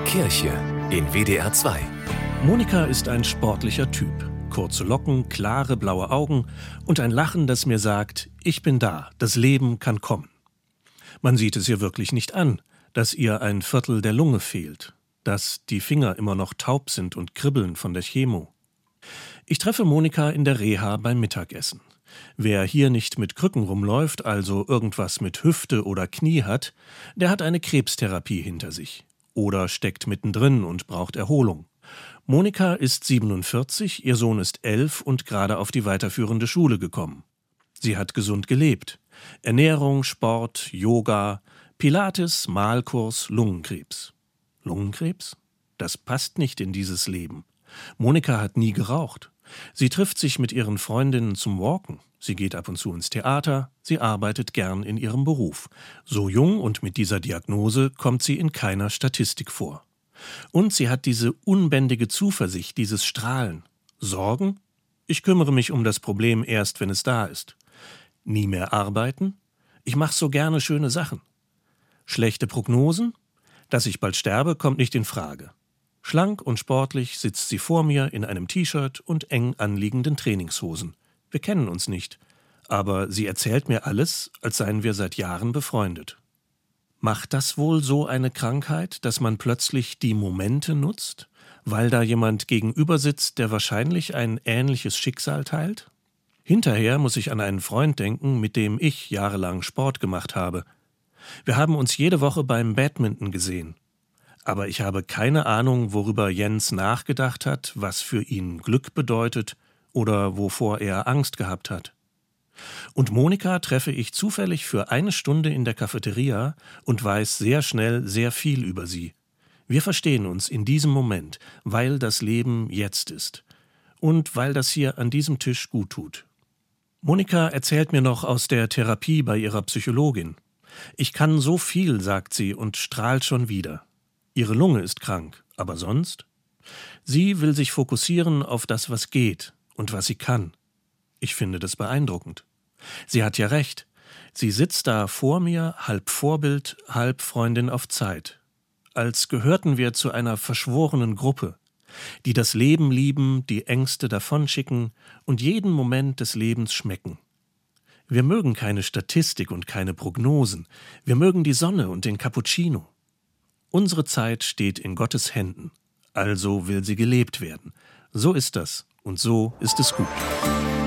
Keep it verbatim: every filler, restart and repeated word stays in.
Kirche in W D R zwei. Monika ist ein sportlicher Typ. Kurze Locken, klare blaue Augen und ein Lachen, das mir sagt, ich bin da, das Leben kann kommen. Man sieht es ihr wirklich nicht an, dass ihr ein Viertel der Lunge fehlt, dass die Finger immer noch taub sind und kribbeln von der Chemo. Ich treffe Monika in der Reha beim Mittagessen. Wer hier nicht mit Krücken rumläuft, also irgendwas mit Hüfte oder Knie hat, der hat eine Krebstherapie hinter sich. Oder steckt mittendrin und braucht Erholung. Monika ist siebenundvierzig, ihr Sohn ist elf und gerade auf die weiterführende Schule gekommen. Sie hat gesund gelebt. Ernährung, Sport, Yoga, Pilates, Malkurs, Lungenkrebs. Lungenkrebs? Das passt nicht in dieses Leben. Monika hat nie geraucht. Sie trifft sich mit ihren Freundinnen zum Walken. Sie geht ab und zu ins Theater. Sie arbeitet gern in ihrem Beruf. So jung und mit dieser Diagnose kommt sie in keiner Statistik vor. Und sie hat diese unbändige Zuversicht, dieses Strahlen. Sorgen? Ich kümmere mich um das Problem erst, wenn es da ist. Nie mehr arbeiten? Ich mache so gerne schöne Sachen. Schlechte Prognosen? Dass ich bald sterbe, kommt nicht in Frage. Schlank und sportlich sitzt sie vor mir in einem T-Shirt und eng anliegenden Trainingshosen. Wir kennen uns nicht, aber sie erzählt mir alles, als seien wir seit Jahren befreundet. Macht das wohl so eine Krankheit, dass man plötzlich die Momente nutzt, weil da jemand gegenüber sitzt, der wahrscheinlich ein ähnliches Schicksal teilt? Hinterher muss ich an einen Freund denken, mit dem ich jahrelang Sport gemacht habe. Wir haben uns jede Woche beim Badminton gesehen. Aber ich habe keine Ahnung, worüber Jens nachgedacht hat, was für ihn Glück bedeutet oder wovor er Angst gehabt hat. Und Monika treffe ich zufällig für eine Stunde in der Cafeteria und weiß sehr schnell sehr viel über sie. Wir verstehen uns in diesem Moment, weil das Leben jetzt ist und weil das hier an diesem Tisch gut tut. Monika erzählt mir noch aus der Therapie bei ihrer Psychologin. Ich kann so viel, sagt sie und strahlt schon wieder. Ihre Lunge ist krank, aber sonst? Sie will sich fokussieren auf das, was geht und was sie kann. Ich finde das beeindruckend. Sie hat ja recht. Sie sitzt da vor mir, halb Vorbild, halb Freundin auf Zeit. Als gehörten wir zu einer verschworenen Gruppe, die das Leben lieben, die Ängste davonschicken und jeden Moment des Lebens schmecken. Wir mögen keine Statistik und keine Prognosen. Wir mögen die Sonne und den Cappuccino. Unsere Zeit steht in Gottes Händen. Also will sie gelebt werden. So ist das und so ist es gut.